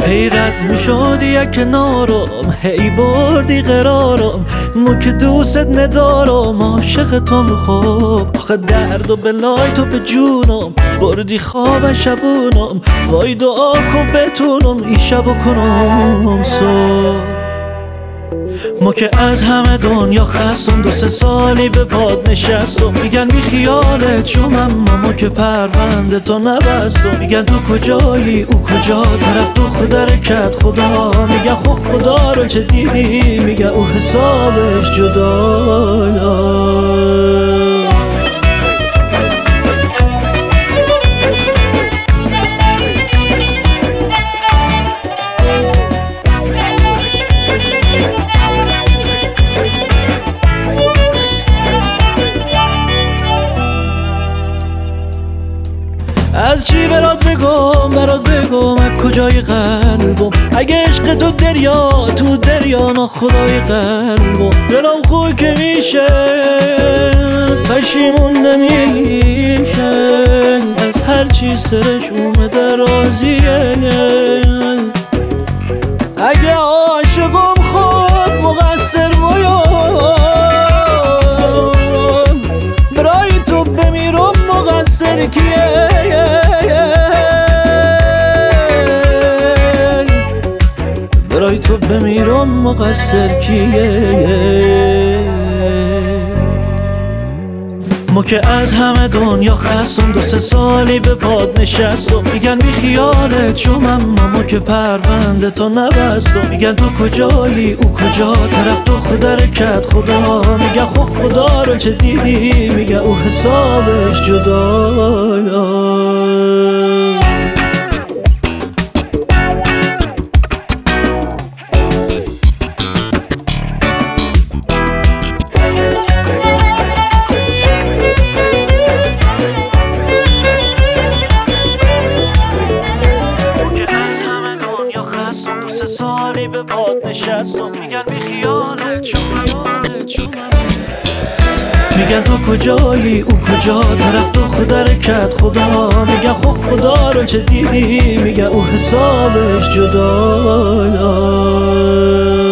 هی رد میشدی یک کنارم، هی بردی قرارم، مو که دوست ندارم، عاشق تو خوب. آخه درد و بلای تو به جونم، بردی خواب شبونم، وای دعا کن بتونم این شبو کنم صبح. ما که از همه دنیا خستم، 2-3 سالی به باد نشستم، میگن بی خیالت شم، اما ما که پرونده تو نبستم. میگن تو کجایی او کجا، طرف تو خود حرکت خدا، میگن خب خدا رو چه دیدی، میگن او حسابش جدا. از چی برات بگم از کجای قلبم، اگه عشق تو دریا تو دریا ناخدای قلبم. دلم خوی که میشه پشیمون نمیشه، از هر چی سرش اومده راضیه. اگه عاشقم خود مقصر برای تو بمیرم، مقصر کیه؟ برای تو بمیرم، مقصر کیه؟ ما که از همه دنیا خستم، 2-3 سالی به باد نشستم، میگن بی خیالت شم، اما ما که پرونده تو نبستم. میگن تو کجایی او کجا، طرف تو خود حرکت خدا، میگن خب خدا رو چه دیدی، میگن او حسابش جدا. سالی به باد نشستم، میگن بی خیالت شم، میگن تو کجایی او کجا، طرف تو خود حرکت خدا، میگن خب خدا رو چه دیدی، میگن او حسابش جدا.